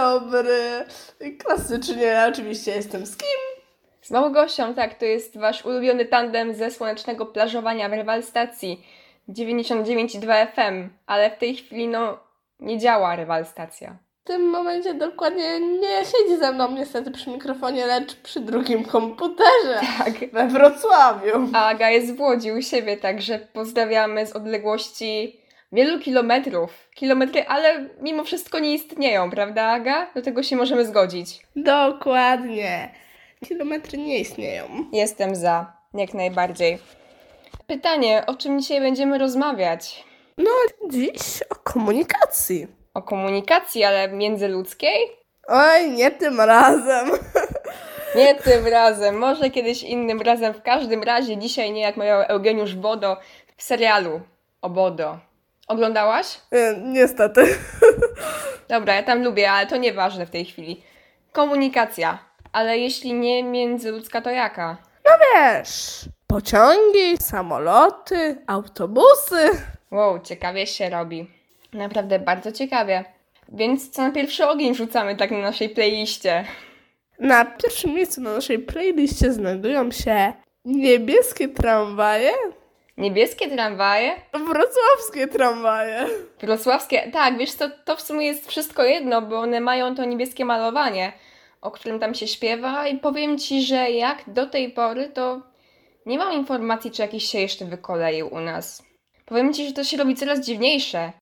dobry. Klasycznie, oczywiście jestem z kim? Z Małgosią, tak, to jest wasz ulubiony tandem ze słonecznego plażowania w Rywal Stacji 99,2 FM, ale w tej chwili nie działa Rywal Stacja. W tym momencie dokładnie nie siedzi ze mną niestety przy mikrofonie, lecz przy drugim komputerze. Tak. We Wrocławiu. A Aga jest w Łodzi u siebie, także pozdrawiamy z odległości wielu kilometrów. Kilometry, ale mimo wszystko nie istnieją, prawda Aga? Do tego się możemy zgodzić. Dokładnie. Kilometry nie istnieją. Jestem za, jak najbardziej. Pytanie, o czym dzisiaj będziemy rozmawiać? Dziś o komunikacji. O komunikacji, ale międzyludzkiej? Oj, nie tym razem. Nie tym razem, może kiedyś innym razem. W każdym razie dzisiaj nie jak mawiał Eugeniusz Bodo w serialu o Bodo. Oglądałaś? Niestety. Dobra, ja tam lubię, ale to nieważne w tej chwili. Komunikacja, ale jeśli nie międzyludzka, to jaka? Wiesz, pociągi, samoloty, autobusy. Wow, ciekawie się robi. Naprawdę bardzo ciekawie. Więc co na pierwszy ogień rzucamy tak na naszej playliście? Na pierwszym miejscu na naszej playliście znajdują się niebieskie tramwaje, Niebieskie tramwaje? wrocławskie tramwaje. Wrocławskie? Tak, wiesz co, to w sumie jest wszystko jedno, bo one mają to niebieskie malowanie, o którym tam się śpiewa i powiem Ci, że jak do tej pory, to nie mam informacji, czy jakiś się jeszcze wykoleił u nas. Powiem Ci, że to się robi coraz dziwniejsze.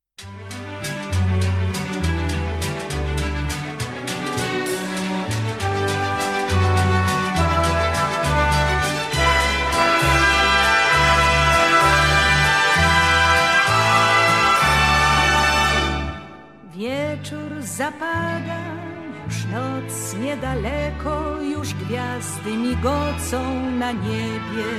Wieczór zapada, już noc niedaleko, już gwiazdy migocą na niebie.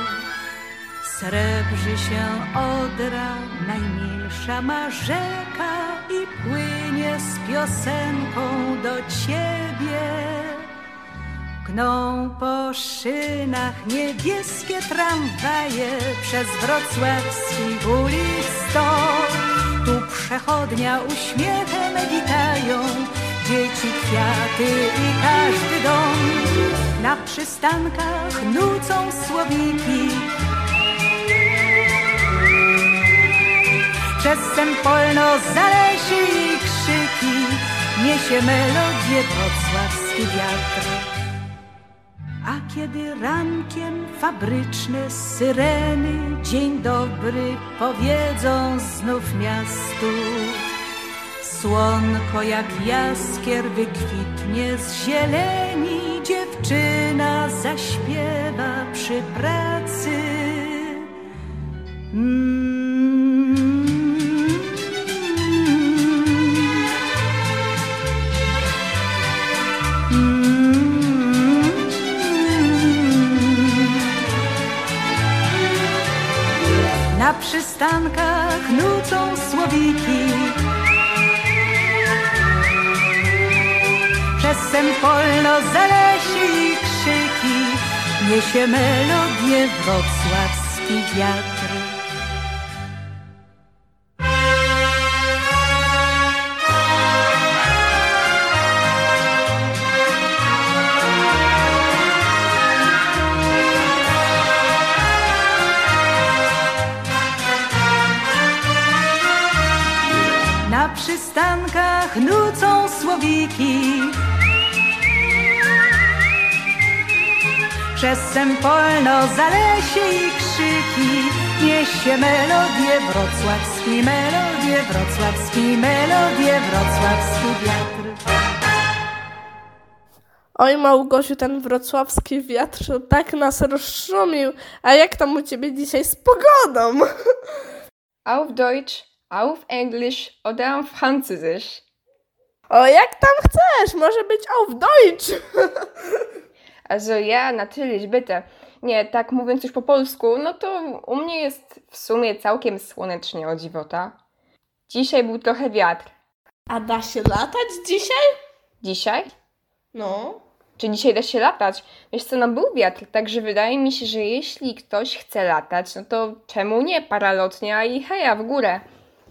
Srebrzy się Odra, najmilsza ma rzeka i płynie z piosenką do ciebie. Gną po szynach niebieskie tramwaje przez wrocławskich ulic sto. Tu przechodnia uśmiechem witają dzieci, kwiaty i każdy dom. Na przystankach nucą słowiki, przez Sempolno, Zalesie i krzyki niesie melodię wrocławski wiatr. A kiedy rankiem fabryczne syreny dzień dobry powiedzą znów miastu, słonko jak jaskier wykwitnie z zieleni, dziewczyna zaśpiewa przy pracy. Na przystankach nucą słowiki, przez Sempolno, Zalesie i krzyki niesie melodię wrocławski wiatr. Na przystankach nucą słowiki, przez Sempolno, Zalesie i krzyki niesie melodię wrocławski wiatr. Oj Małgosiu, ten wrocławski wiatr tak nas rozszumił. A jak tam u ciebie dzisiaj z pogodą? Auf Deutsch, auf Englisch oder auf Französisch? O, jak tam chcesz, może być auf Deutsch. Also ja, natürlich, bitte. Nie, tak mówiąc już po polsku, no to u mnie jest w sumie całkiem słonecznie, o dziwota. Dzisiaj był trochę wiatr. A da się latać dzisiaj? Dzisiaj? No. Czy dzisiaj da się latać? Wiesz co, był wiatr, także wydaje mi się, że jeśli ktoś chce latać, no to czemu nie? Paralotnia i heja w górę.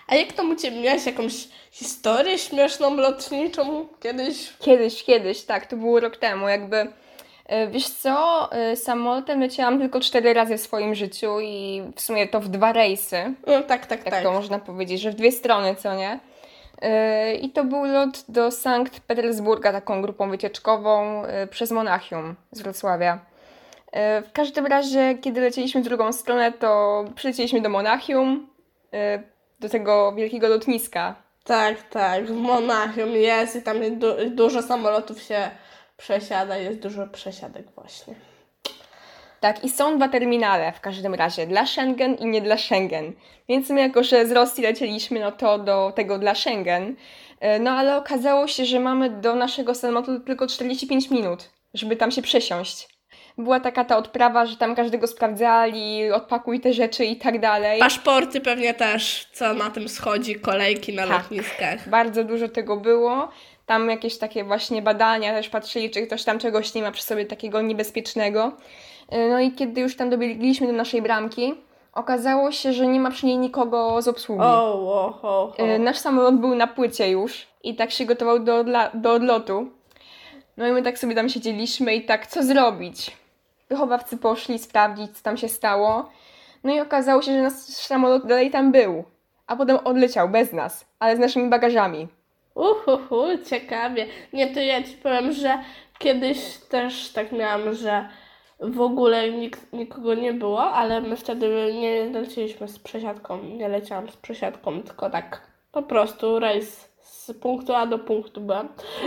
A jak tam u Ciebie, miałeś jakąś historię śmieszną, lotniczą kiedyś? Kiedyś, tak, to było rok temu, jakby. Wiesz co, samolotem leciałam tylko 4 razy w swoim życiu i w sumie to w 2 rejsy. No tak. Tak to można powiedzieć, że w 2 strony, co nie? I to był lot do Sankt Petersburga, taką grupą wycieczkową przez Monachium z Wrocławia. W każdym razie, kiedy lecieliśmy w drugą stronę, to przylecieliśmy do Monachium, do tego wielkiego lotniska. Tak, w Monachium jest i tam dużo samolotów się przesiada, jest dużo przesiadek właśnie. Tak, i są 2 terminale w każdym razie, dla Schengen i nie dla Schengen. Więc my jako, że z Rosji lecieliśmy, no to do tego dla Schengen. No ale okazało się, że mamy do naszego samolotu tylko 45 minut, żeby tam się przesiąść. Była taka ta odprawa, że tam każdego sprawdzali, odpakuj te rzeczy i tak dalej. Paszporty pewnie też, co na tym schodzi, kolejki na lotniskach. Bardzo dużo tego było. Tam jakieś takie właśnie badania też patrzyli, czy ktoś tam czegoś nie ma przy sobie takiego niebezpiecznego. No i kiedy już tam dobiegliśmy do naszej bramki, okazało się, że nie ma przy niej nikogo z obsługi. Nasz samolot był na płycie już i tak się gotował do odlotu. No i my tak sobie tam siedzieliśmy i tak, co zrobić? Wychowawcy poszli sprawdzić, co tam się stało. No i okazało się, że nasz samolot dalej tam był. A potem odleciał bez nas, ale z naszymi bagażami. Ciekawie. Nie, to ja Ci powiem, że kiedyś też tak miałam, że w ogóle nikogo nie było, ale my wtedy nie lecieliśmy z przesiadką, nie leciałam z przesiadką, tylko tak po prostu rejs z punktu A do punktu B.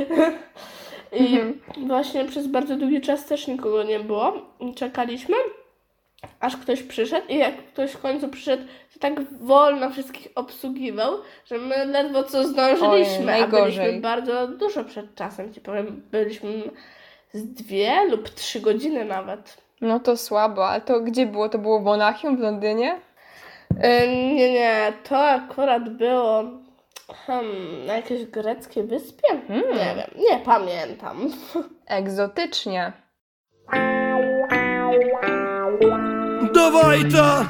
I właśnie przez bardzo długi czas też nikogo nie było. Czekaliśmy, aż ktoś przyszedł i jak ktoś w końcu przyszedł, to tak wolno wszystkich obsługiwał, że my ledwo co zdążyliśmy, a byliśmy bardzo dużo przed czasem, Ci powiem, byliśmy z 2 lub 3 godziny nawet. No to słabo, ale to gdzie było? To było w Monachium, w Londynie? Nie, to akurat było na jakiejś greckiej wyspie? Nie wiem, nie pamiętam. Egzotycznie. Dawaj ta!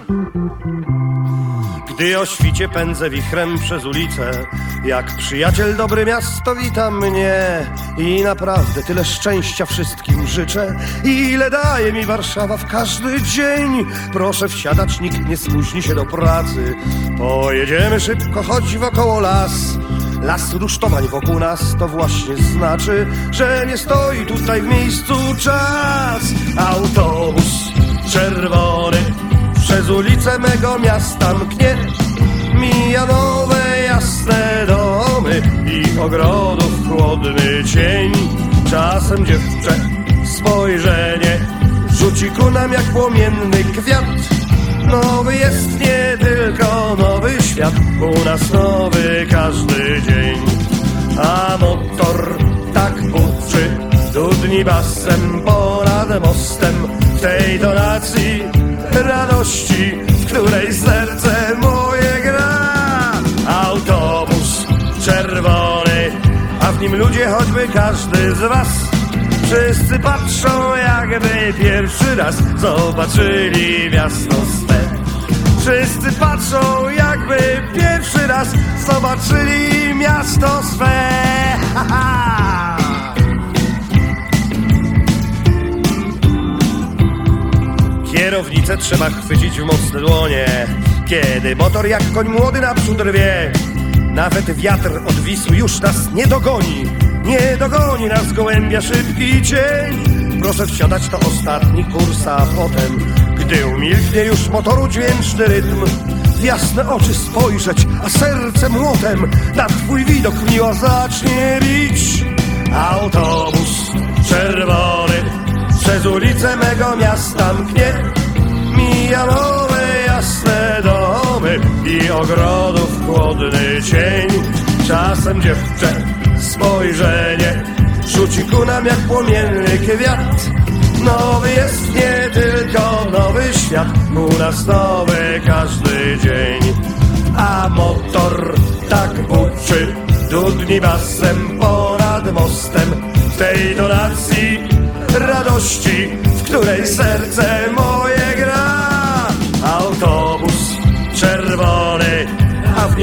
Gdy o świcie pędzę wichrem przez ulicę, jak przyjaciel dobry miasto wita mnie. I naprawdę tyle szczęścia wszystkim życzę, ile daje mi Warszawa w każdy dzień. Proszę wsiadać, nikt nie spóźni się do pracy. Pojedziemy szybko, choć wokoło las. Las rusztowań wokół nas to właśnie znaczy, że nie stoi tutaj w miejscu czas. Autobus czerwony przez ulicę mego miasta mknie, mija nowe jasne domy i ogrodów chłodny cień. Czasem dziewczę spojrzenie rzuci ku nam jak płomienny kwiat. Nowy jest nie tylko nowy świat, u nas nowy każdy dzień. A motor tak buczy, dudni basem ponad mostem, w tej donacji radości, w której serce moje gra. Autobus czerwony, a w nim ludzie, choćby każdy z was. Wszyscy patrzą, jakby pierwszy raz zobaczyli miasto swe. Wszyscy patrzą, jakby pierwszy raz zobaczyli miasto swe. Ha, ha. Kierownicę trzeba chwycić w mocne dłonie, kiedy motor jak koń młody naprzód rwie. Nawet wiatr od Wisły już nas nie dogoni, nie dogoni nas gołębia szybki cień. Proszę wsiadać, to ostatni kurs, a potem, gdy umilknie już motoru dźwięczny rytm, w jasne oczy spojrzeć, a serce młotem na twój widok miło zacznie bić. Autobus czerwony przez ulicę mego miasta mknie, mija nowe jasne domy i ogrodów chłodny cień. Czasem dziewczę spojrzenie rzuci ku nam jak płomienny kwiat. Nowy jest nie tylko nowy świat, u nas nowy każdy dzień. A motor tak buczy, dudni basem ponad mostem, w tej donacji radości, w której serce moje gra. Autobus czerwony, a w nim ludzie,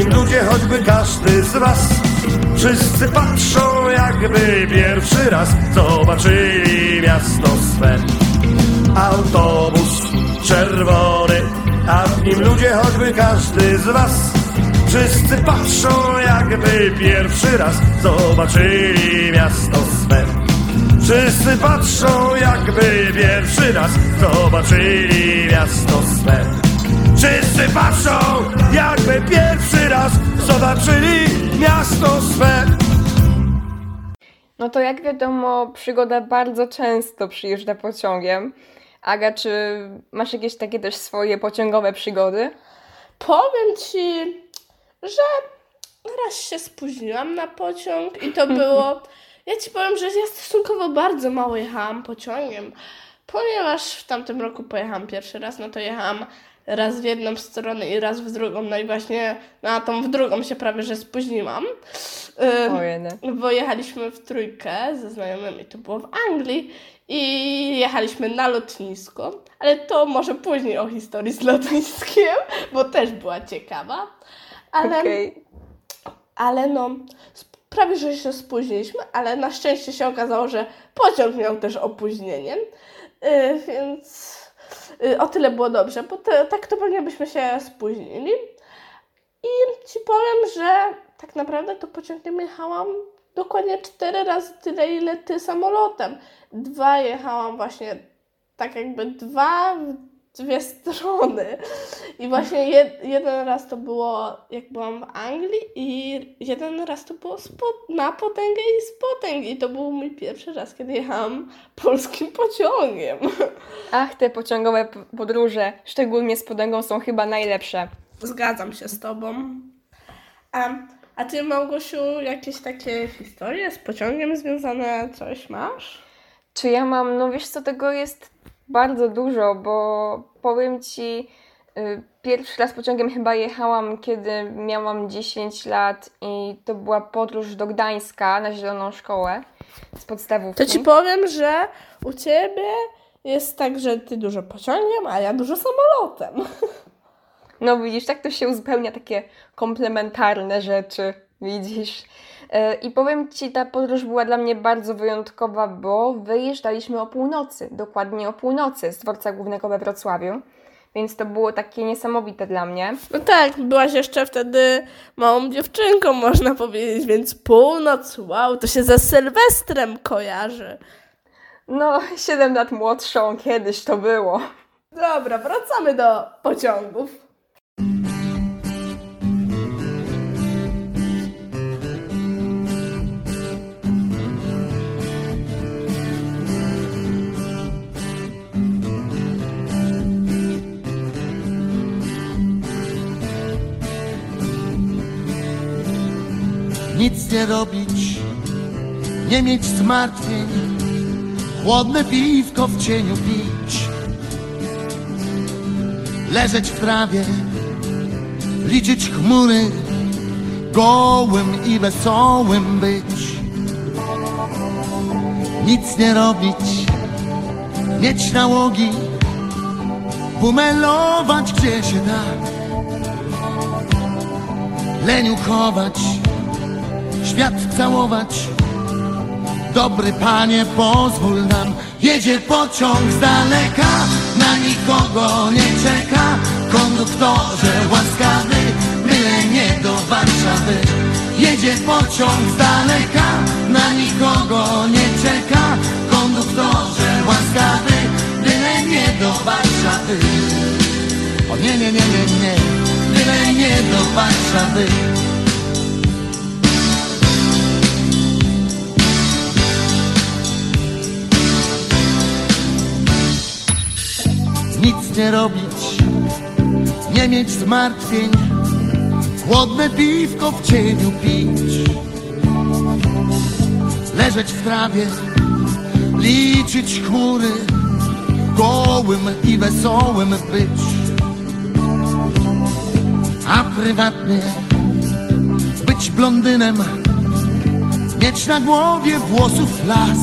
choćby każdy z was. Wszyscy patrzą, jakby pierwszy raz zobaczyli miasto swe. Autobus czerwony, a w nim ludzie, choćby każdy z was. Wszyscy patrzą, jakby pierwszy raz zobaczyli miasto swe. Wszyscy patrzą, jakby pierwszy raz zobaczyli miasto swe. Wszyscy patrzą, jakby pierwszy raz zobaczyli miasto swe. No to jak wiadomo, Przygoda bardzo często przyjeżdża pociągiem. Aga, czy masz jakieś takie też swoje pociągowe przygody? Powiem ci, że raz się spóźniłam na pociąg i to było... Ja ci powiem, że ja stosunkowo bardzo mało jechałam pociągiem, ponieważ w tamtym roku pojechałam pierwszy raz, no to jechałam raz w jedną stronę i raz w drugą, no i właśnie na tą w drugą się prawie że spóźniłam. Bo jechaliśmy w trójkę ze znajomymi, to było w Anglii i jechaliśmy na lotnisko, ale to może później o historii z lotniskiem, bo też była ciekawa, ale no prawie że się spóźniliśmy, ale na szczęście się okazało, że pociąg miał też opóźnienie, więc o tyle było dobrze, bo tak to pewnie byśmy się spóźnili. I ci powiem, że tak naprawdę to pociągiem jechałam dokładnie 4 razy tyle, ile ty samolotem. 2 jechałam właśnie tak jakby 2 w 2 strony. I właśnie jeden raz to było, jak byłam w Anglii i jeden raz to było na potęgę i z potęgi. I to był mój pierwszy raz, kiedy jechałam polskim pociągiem. Ach, te pociągowe podróże, szczególnie z potęgą, są chyba najlepsze. Zgadzam się z tobą. A ty, Małgosiu, jakieś takie historie z pociągiem związane, coś masz? Czy ja mam? No wiesz co, tego jest bardzo dużo, bo powiem ci, pierwszy raz pociągiem chyba jechałam, kiedy miałam 10 lat i to była podróż do Gdańska na Zieloną Szkołę z podstawówki. To ci powiem, że u ciebie jest tak, że ty dużo pociągiem, a ja dużo samolotem. No widzisz, tak to się uzupełnia, takie komplementarne rzeczy, widzisz. I powiem ci, ta podróż była dla mnie bardzo wyjątkowa, bo wyjeżdżaliśmy o północy, dokładnie o północy z dworca głównego we Wrocławiu, więc to było takie niesamowite dla mnie. No tak, byłaś jeszcze wtedy małą dziewczynką, można powiedzieć, więc północ, wow, to się ze Sylwestrem kojarzy. No, 7 lat młodszą, kiedyś to było. Dobra, wracamy do pociągów. Nic nie robić, nie mieć zmartwień, chłodne piwko w cieniu pić, leżeć w trawie, liczyć chmury, gołym i wesołym być. Nic nie robić, mieć nałogi, bumelować gdzie się da, leniu chować, świat całować. Dobry Panie, pozwól nam. Jedzie pociąg z daleka, na nikogo nie czeka. Konduktorze łaskawy, byle nie do Warszawy. Jedzie pociąg z daleka, na nikogo nie czeka. Konduktorze łaskawy, byle nie do Warszawy. O nie, nie, nie, nie, nie, byle nie do Warszawy. Nic nie robić, nie mieć zmartwień, chłodne piwko w cieniu pić, leżeć w trawie, liczyć chmury, gołym i wesołym być. A prywatnie być blondynem, mieć na głowie włosów las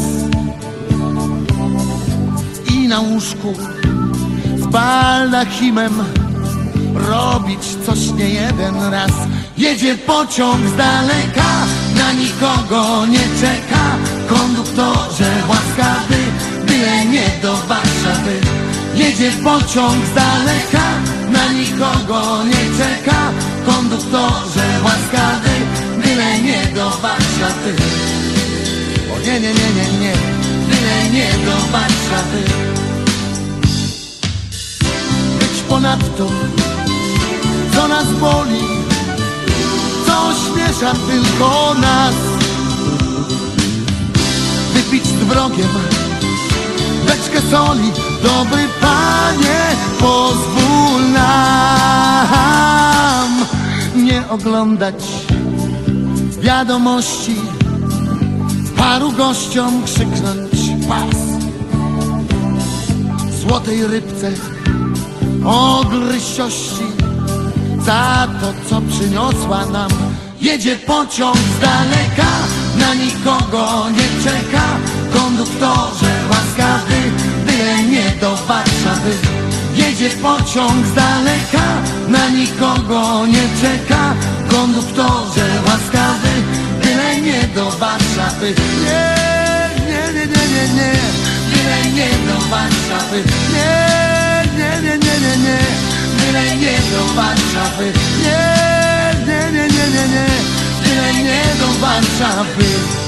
i na łóżku z baldachimem robić coś nie jeden raz. Jedzie pociąg z daleka, na nikogo nie czeka. Konduktorze łaskawy, byle nie do Warszawy. Jedzie pociąg z daleka, na nikogo nie czeka. Konduktorze łaskawy, byle nie do Warszawy. O nie, nie, nie, nie, nie, byle nie do Warszawy. Być ponadto, co nas boli, co ośmiesza tylko nas. Wypić z wrogiem beczkę soli, dobry Panie, pozwól nam nie oglądać wiadomości, paru gościom krzyknąć pas. Złotej rybce ogrysiości za to, co przyniosła nam. Jedzie pociąg z daleka, na nikogo nie czeka. Konduktorze łaskawy, byle nie do Warszawy. Jedzie pociąg z daleka, na nikogo nie czeka. Konduktorze łaskawy, byle nie do Warszawy. Nie, nie, nie, nie, nie, nie, byle nie do Warszawy. Nie, nie, nie, nie, nie, nie, byle nie do Warszawy. Nie, nie, nie, nie, nie, nie, byle nie do Warszawy.